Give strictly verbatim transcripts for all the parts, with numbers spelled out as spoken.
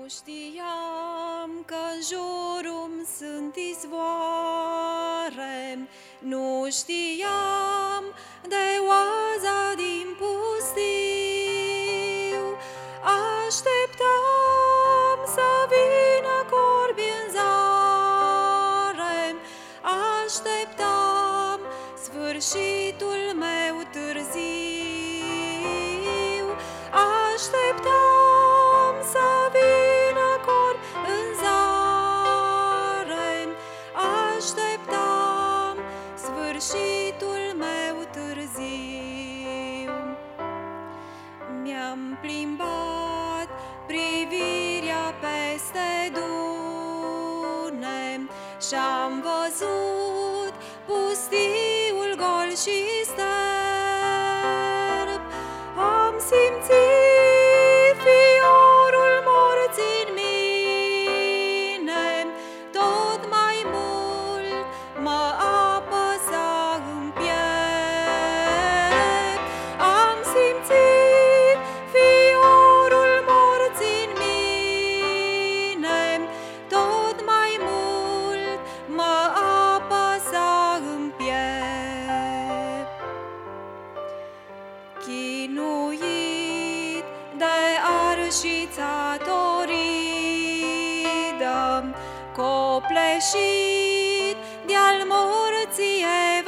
știam că-n jurul sunt izvoare, nu știam de oaza din pustiu. Așteptam să vină corbi în zare, așteptam sfârșitul meu târziu. Așteptam să vină corbi în zare, așteptam sfârșitul meu târziu. Mi-am plimbat privirea peste dune și-am văzut pustiul gol și sterb. Am simțit fiorul morții în mine, tot mai mult mă apăsa în piept. Am simțit fiorul morții în mine, tot mai mult mă apăsa în piept. Chinuit de arșița toridă, copleșit de-al morții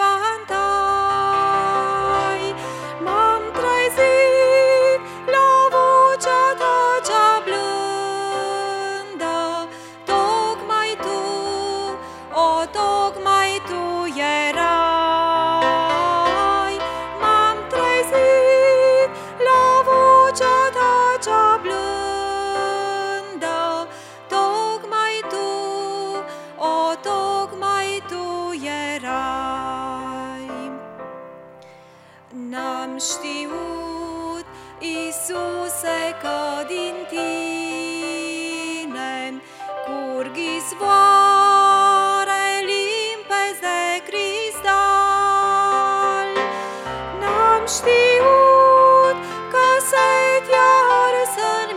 evantai, m-am trezit la vocea ta cea blândă. Tocmai tu, o, tocmai tu erai. M-am trezit la vocea ta cea blândă. Tocmai tu, o, tocmai tu erai. N-am știut, Iisuse, că din tine curg izvoare limpezi de cristal. N-am știut că setea arsă în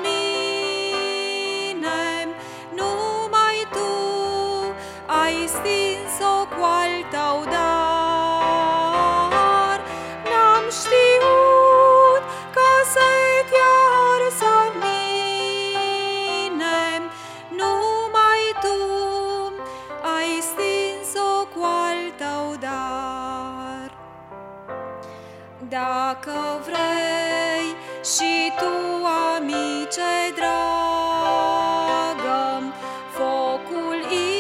mine, numai tu ai stins-o cu al tău dar. N-am știut că setea arsă în mine, numai tu ai stins-o cu al tău dar. Dacă vrei și tu, amice dragă, focul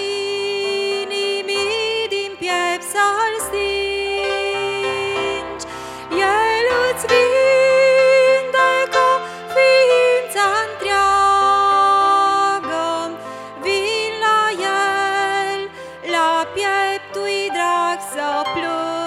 inimii din piept să-l stingi, El îți vindecă ființa întreagă. Vin la El, la pieptul-i drag să plângi.